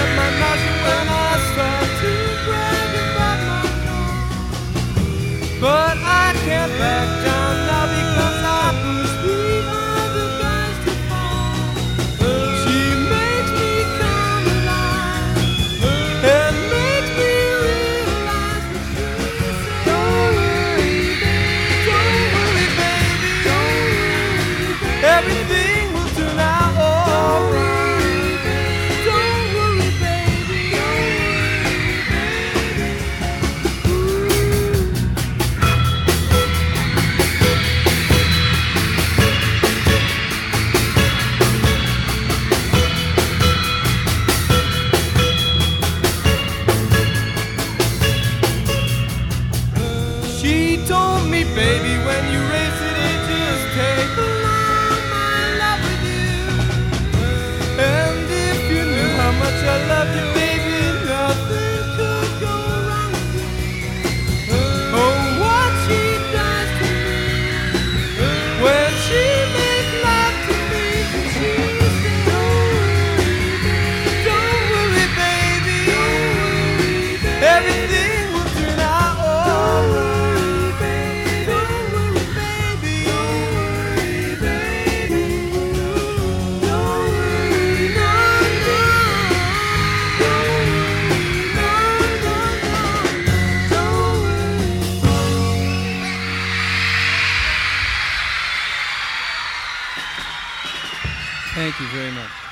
hurt my nostril when I start to brag about my car. But I can't back down now because I push the other guys too far. She makes me come alive and makes me realize what she said. Don't worry, baby, don't worry, baby. Everything will turn out alright. Don't worry, baby, don't She told me, baby, when you race it, it just take along my love with you. And if you knew how much I love you, baby, nothing could go wrong with you. Oh, what she does to me when she makes love to me. She said, don't worry, baby, everything will turn out alright. Thank you very much.